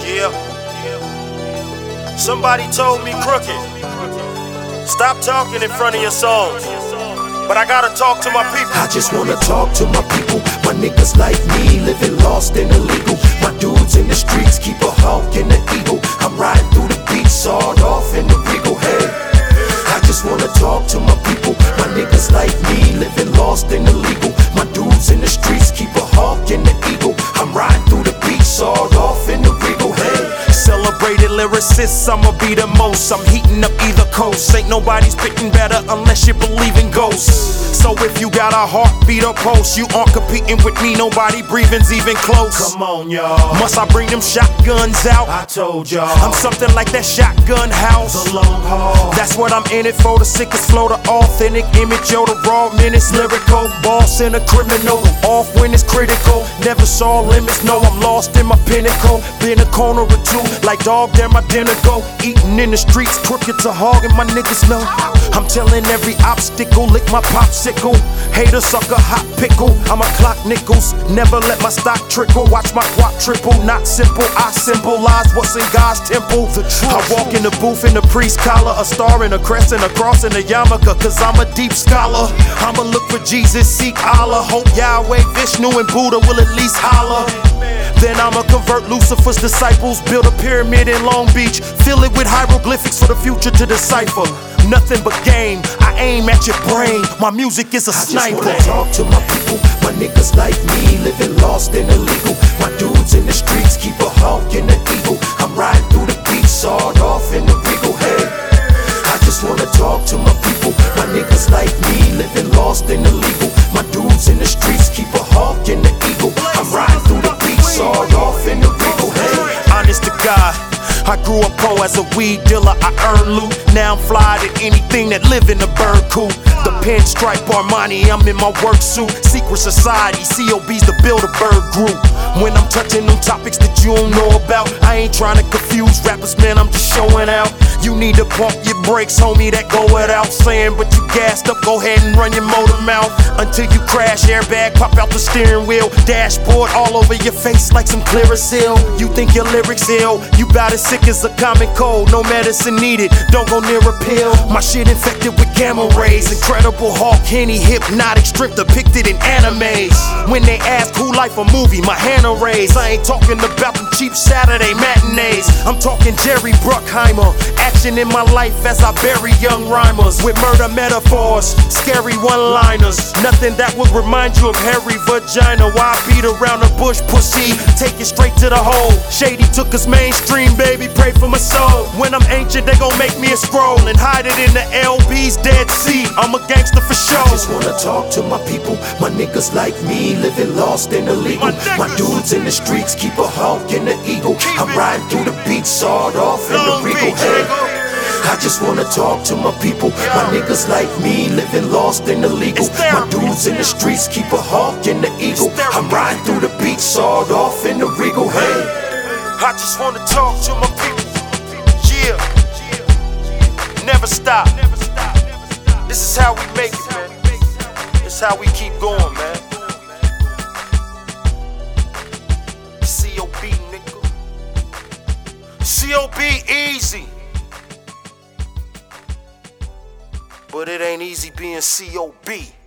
Yeah. Somebody told me, Crooked, stop talking in front of your songs. But I gotta talk to my people. I just wanna talk to my people. My niggas like me, living lost and illegal. My dudes in the streets keep a hawk and an eagle. I'm riding through the beach, sawed off in the regal. Hey, I just wanna talk to my people. My niggas like me, living lost and illegal. My dudes in the streets keep a hawk and an eagle. I'm riding through the beach, sawed off in the regal. Hey, celebrated lyricists, I'ma be the most. I'm heating up either coast. Ain't nobody spitting better unless you believe in ghosts. So if you got a heartbeat or pulse, you aren't competing with me, nobody breathing's even close. Come on, y'all. Must I bring them shotguns out? I told y'all, I'm something like that shotgun house. the long haul. That's what I'm in it for, the sickest flow, the authentic image, yo, the raw menace, lyrical, boss and a criminal, off when it's critical, never saw limits, no, I'm lost in my pinnacle, been a corner or two, like dog, there my dinner go, eating in the streets, crooked to hog and my niggas know, I'm telling every obstacle, lick my popsicle, hater sucker, hot pickle, I'ma clock nickels, never let my stock trickle, watch my guap triple, not simple, I symbolize what's in God's temple, the truth. I walk in the booth in the priest collar, a star and a crest and a cross and a yarmulke, cause I'm a deep scholar. I'ma look for Jesus, seek Allah, hope Yahweh, Vishnu and Buddha will at least holler. Then I'ma convert Lucifer's disciples, build a pyramid in Long Beach, fill it with hieroglyphics for the future to decipher. Nothing but game, I aim at your brain, my music is a sniper. I just wanna talk to my people, my niggas like me, living lost and illegal. My dudes in the streets keep a hawk and an eagle. I'm riding through the beach, sawed off in the regal. Hey, I just wanna talk to my people, my niggas like me, living lost and illegal. My dudes in the streets keep a hawk and an eagle. I'm riding through the beach, sawed off in the regal. Hey, honest to God, I grew up poor as a weed dealer, I earned loot. Now I'm fly to anything that live in the bird coop. The pinstripe Armani, I'm in my work suit. Secret society, COB's the Bilderberg group. When I'm touching them topics that you don't know about, I ain't trying to confuse rappers, man, I'm just showing out. You need to pump your brakes, homie, that go without saying. But you gassed up, go ahead and run your motor mouth until you crash, airbag pop out the steering wheel. Dashboard all over your face like some Clearasil. You think your lyrics ill, you bout as sick as a common cold. No medicine needed, don't go near a pill. My shit infected with gamma rays. Incredible Hulk, Henny, hypnotic strip depicted in animes. When they ask who life a movie, my hand will raise. I ain't talking about them cheap Saturday matinees. I'm talking Jerry Bruckheimer. Action in my life as I bury young rhymers with murder metaphors, scary one-liners. Nothing that would remind you of hairy vagina. Why beat around the bush, pussy? Take it straight to the hole. Shady took us mainstream, baby, pray for my soul. When I'm ancient, they gon' make me a scroll and hide it in the LB's Dead Sea. I'm a gangster for sure. I just wanna talk to my people, my niggas like me, living lost and illegal. My dudes in the streets keep a hawk and an eagle. I'm riding through the beach, sawed off in the regal. Hey, I just wanna talk to my people, my niggas like me, living lost and illegal. My dudes in the streets keep a hawk and an eagle. I'm riding through the beach, sawed off in the regal. Hey, I just wanna talk to my people. Yeah, never stop. This is how we make it, man. This is how we keep going, man. COB, nigga. COB easy, but it ain't easy being COB.